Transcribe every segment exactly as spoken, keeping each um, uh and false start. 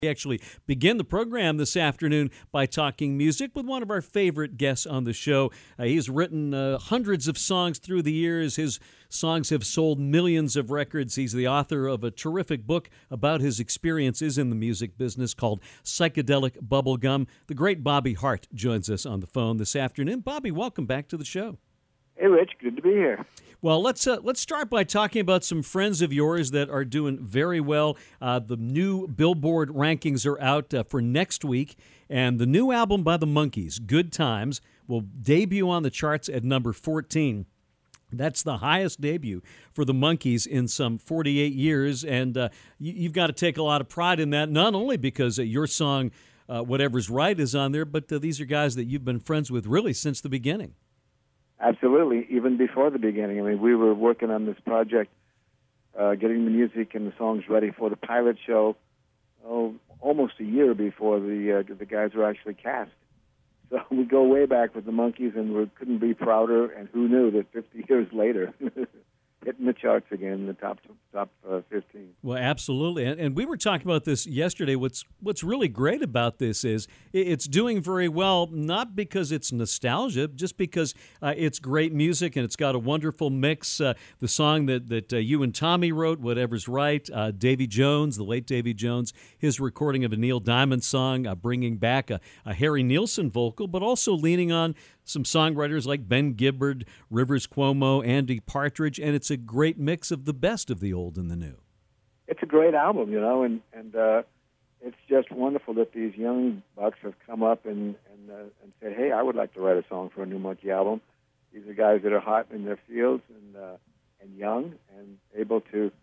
We actually begin the program this afternoon by talking music with one of our favorite guests on the show. Uh, he's written uh, hundreds of songs through the years. His songs have sold millions of records. He's the author of a terrific book about his experiences in the music business called Psychedelic Bubblegum. The great Bobby Hart joins us on the phone this afternoon. Bobby, welcome back to the show. Hey, Rich. Good to be here. Well, let's uh, let's start by talking about some friends of yours that are doing very well. Uh, the new Billboard rankings are out uh, for next week, and the new album by the Monkees, Good Times, will debut on the charts at number fourteen. That's the highest debut for the Monkees in some forty-eight years, and uh, you, you've got to take a lot of pride in that, not only because uh, your song, uh, Whatever's Right, is on there, but uh, these are guys that you've been friends with really since the beginning. Absolutely, even before the beginning. I mean, we were working on this project, uh, getting the music and the songs ready for the pilot show, oh, almost a year before the uh, the guys were actually cast. So we go way back with the Monkees, and we couldn't be prouder. And who knew that fifty years later, hitting the charts again, the top top uh, fifteen. Well, absolutely, and, and we were talking about this yesterday. What's what's really great about this is it's doing very well, not because it's nostalgia, just because uh, it's great music and it's got a wonderful mix. Uh, the song that that uh, you and Tommy wrote, Whatever's Right, uh, Davy Jones, the late Davy Jones, his recording of a Neil Diamond song, uh, bringing back a, a Harry Nilsson vocal, but also leaning on some songwriters like Ben Gibbard, Rivers Cuomo, Andy Partridge, and it's a great mix of the best of the old and the new. It's a great album, you know, and and uh, it's just wonderful that these young bucks have come up and and, uh, and said, hey, I would like to write a song for a new Monkee album. These are guys that are hot in their fields and uh, and young and able to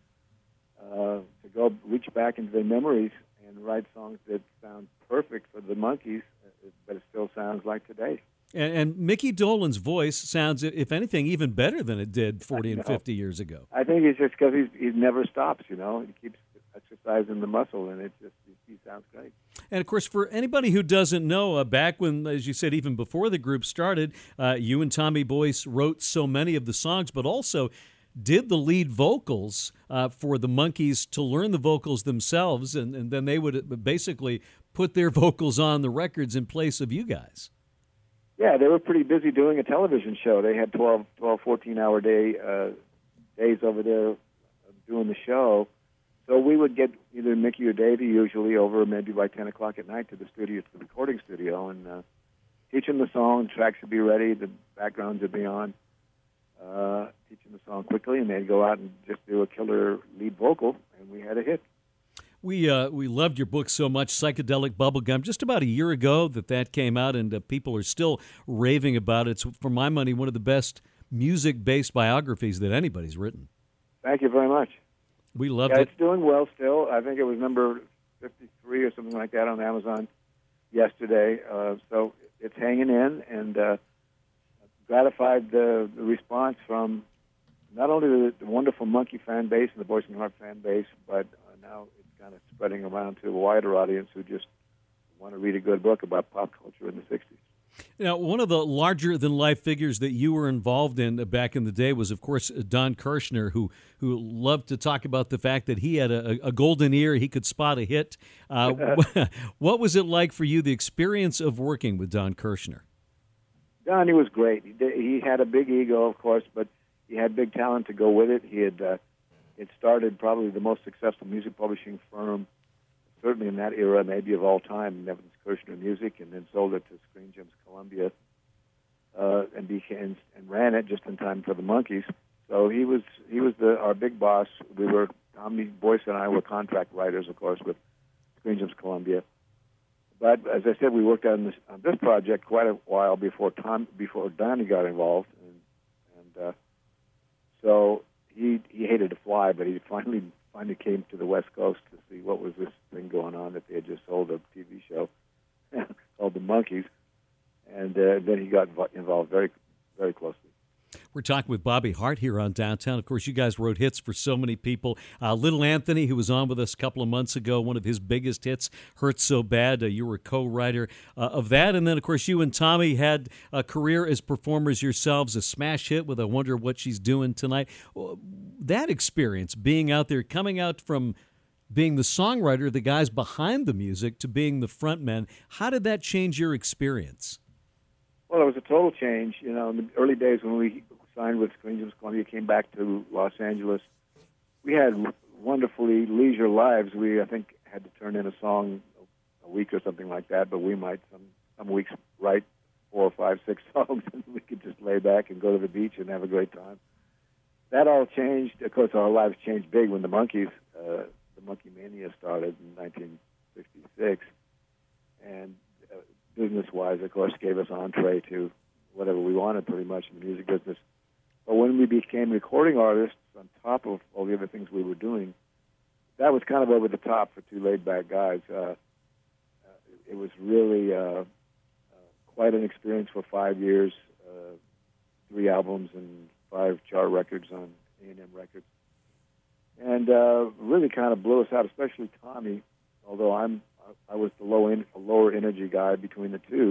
uh, to go reach back into their memories and write songs that sound perfect for the Monkees, but it still sounds like today. And, and Mickey Dolenz voice sounds, if anything, even better than it did forty and fifty years ago. I think it's just because he's he never stops, you know. He keeps exercising the muscle, and it just he sounds great. And, of course, for anybody who doesn't know, uh, back when, as you said, even before the group started, uh, you and Tommy Boyce wrote so many of the songs, but also did the lead vocals uh, for the Monkees to learn the vocals themselves, and, and then they would basically put their vocals on the records in place of you guys. Yeah, they were pretty busy doing a television show. They had twelve, twelve fourteen-hour day uh, days over there doing the show. So we would get either Mickey or Davey usually over maybe by ten o'clock at night to the studio, to the recording studio, and uh, teach them the song. Tracks would be ready. The backgrounds would be on. Uh, teach them the song quickly, and they'd go out and just do a killer lead vocal, and we had a hit. We uh, we loved your book so much, Psychedelic Bubblegum. Just about a year ago that that came out, and uh, people are still raving about it. It's, for my money, one of the best music-based biographies that anybody's written. Thank you very much. We loved yeah, it. It's doing well still. I think it was number fifty-three or something like that on Amazon yesterday. Uh, so it's hanging in, and uh, gratified the, the response from not only the, the wonderful Monkee fan base and the Boyce and Hart fan base, but uh, now it's kind of spreading around to a wider audience who just want to read a good book about pop culture in the sixties. Now, one of the larger-than-life figures that you were involved in back in the day was, of course, Don Kirshner, who who loved to talk about the fact that he had a, a golden ear, he could spot a hit. Uh, what was it like for you, the experience of working with Don Kirshner? Don, he was great. He, did, he had a big ego, of course, but he had big talent to go with it. He had uh, it started probably the most successful music publishing firm, certainly in that era, maybe of all time, Evans Kirshner Music, and then sold it to Screen Gems Columbia, uh, and became and ran it just in time for the Monkees. So he was he was the our big boss. We were Tommy Boyce and I were contract writers, of course, with Screen Gems Columbia. But as I said, we worked on this on this project quite a while before Tom before Donnie got involved, and, and uh, so he he hated to fly, but he finally. finally came to the West Coast to see what was this thing going on that they had just sold a T V show called The Monkees, and uh, then he got involved very, very closely. We're talking with Bobby Hart here on Downtown. Of course, you guys wrote hits for so many people. Uh, Little Anthony, who was on with us a couple of months ago, one of his biggest hits, Hurt So Bad. Uh, you were a co-writer uh, of that. And then, of course, you and Tommy had a career as performers yourselves, a smash hit with I Wonder What She's Doing Tonight. That experience, being out there, coming out from being the songwriter, the guys behind the music, to being the front men. How did that change your experience? Well, it was a total change. You know, in the early days when we signed with Queens Columbia, came back to Los Angeles, we had wonderfully leisure lives. We, I think, had to turn in a song a week or something like that, but we might some, some weeks write four or five, six songs, and we could just lay back and go to the beach and have a great time. That all changed. Of course, our lives changed big when the Monkees, uh, the Monkey Mania started in nineteen sixty-six, and uh, business-wise, of course, gave us entree to whatever we wanted pretty much in the music business. But when we became recording artists, on top of all the other things we were doing, that was kind of over the top for two laid-back guys. Uh, uh, it was really uh, uh, quite an experience for five years, uh, three albums and five chart records on A and M Records. And uh, really kind of blew us out, especially Tommy, although I'm, I was the low in, lower energy guy between the two.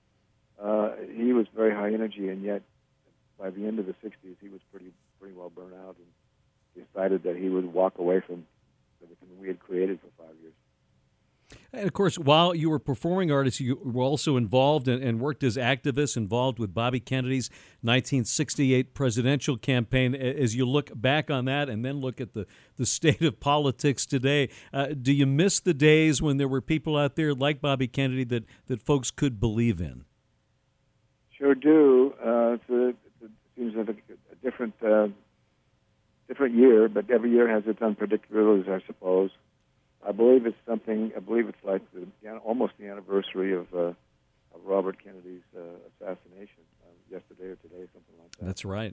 Uh, he was very high energy, and yet by the end of the sixties, he was pretty pretty well burnt out and decided that he would walk away from everything we had created for five years. And of course, while you were performing artists, you were also involved and, and worked as activists, involved with Bobby Kennedy's nineteen sixty-eight presidential campaign. As you look back on that and then look at the, the state of politics today, uh, do you miss the days when there were people out there like Bobby Kennedy that, that folks could believe in? Sure do. Uh, it's a, it seems like a, a different uh, different year, but every year has its unpredictabilities, I suppose. I believe it's something. I believe it's like the, almost the anniversary of, uh, of Robert Kennedy's uh, assassination, uh, yesterday or today, something like that. That's right.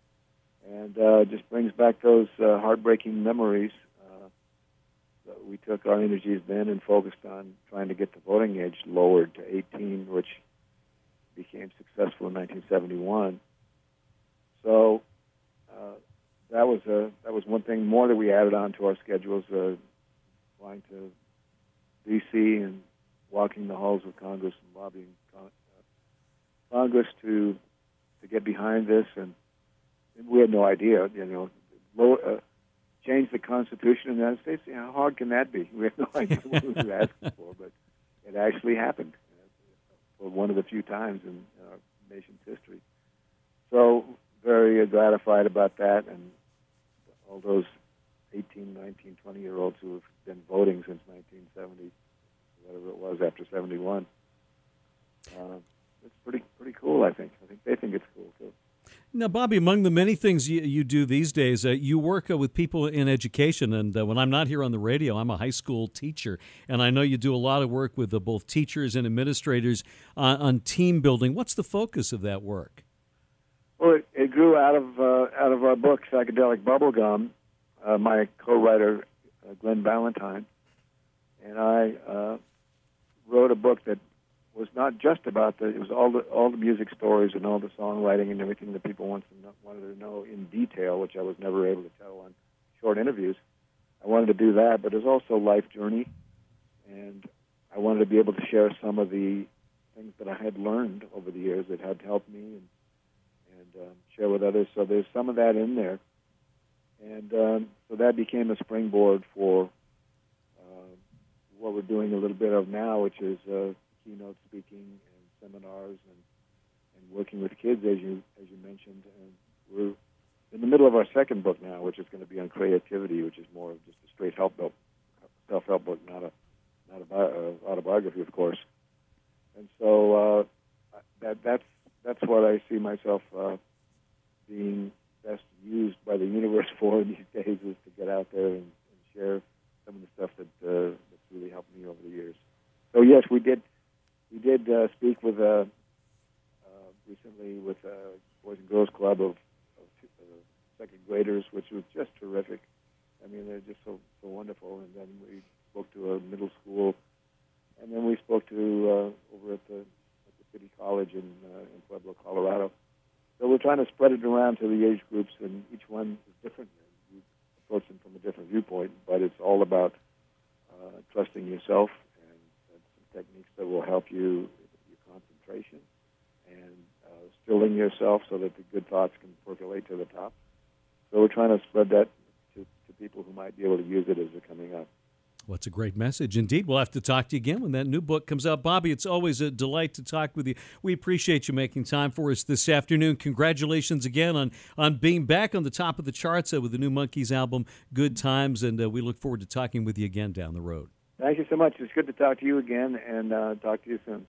And uh, just brings back those uh, heartbreaking memories. Uh, that we took our energies then and focused on trying to get the voting age lowered to eighteen, which became successful in nineteen seventy-one. So uh, that was a that was one thing more that we added on to our schedules. Uh, flying to D C and walking the halls of Congress and lobbying con- uh, Congress to to get behind this, and, and we had no idea, you know, lower, uh, change the Constitution in the United States. You know, how hard can that be? We had no idea what we were asking for, but it actually happened for one of the few times in our nation's history. So very uh, gratified about that, and all those eighteen, nineteen, twenty-year-olds who have been voting since nineteen seventy, whatever it was, after seventy-one. Uh, it's pretty pretty cool, I think. I think they think it's cool, too. Now, Bobby, among the many things you, you do these days, uh, you work uh, with people in education. And uh, when I'm not here on the radio, I'm a high school teacher. And I know you do a lot of work with uh, both teachers and administrators on, on team building. What's the focus of that work? Well, it, it grew out of uh, out of our book, Psychedelic Bubblegum. Uh, my co-writer, uh, Glenn Valentine, and I uh, wrote a book that was not just about the, it was all the all the music stories and all the songwriting and everything that people wanted to know, wanted to know in detail, which I was never able to tell on short interviews. I wanted to do that, but it was also life journey, and I wanted to be able to share some of the things that I had learned over the years that had helped me and, and um, share with others. So there's some of that in there. And um, so that became a springboard for uh, what we're doing a little bit of now, which is uh, keynote speaking and seminars and, and working with kids, as you as you mentioned. And we're in the middle of our second book now, which is going to be on creativity, which is more of just a straight help book, self-help book, not a not a bi- uh, autobiography, of course. And so uh, that that's that's what I see myself uh, being best used by the universe for these days, is to get out there and, and share some of the stuff that uh, that's really helped me over the years. So yes, we did we did uh, speak with uh, uh, recently with a Boys and Girls Club of, of uh, second graders, which was just terrific. I mean, they're just so so wonderful. And then we spoke to a middle school, and then we spoke to uh, over at the at the City College in uh, in Pueblo, Colorado. So we're trying to spread it around to the age groups, and each one is different. You approach them from a different viewpoint, but it's all about uh, trusting yourself and, and some techniques that will help you with your concentration and uh, stilling yourself so that the good thoughts can percolate to the top. So we're trying to spread that to, to people who might be able to use it as they're coming up. What's a great message. Indeed, we'll have to talk to you again when that new book comes out. Bobby, it's always a delight to talk with you. We appreciate you making time for us this afternoon. Congratulations again on, on being back on the top of the charts uh, with the new Monkees album, Good Times, and uh, we look forward to talking with you again down the road. Thank you so much. It's good to talk to you again, and uh, talk to you soon.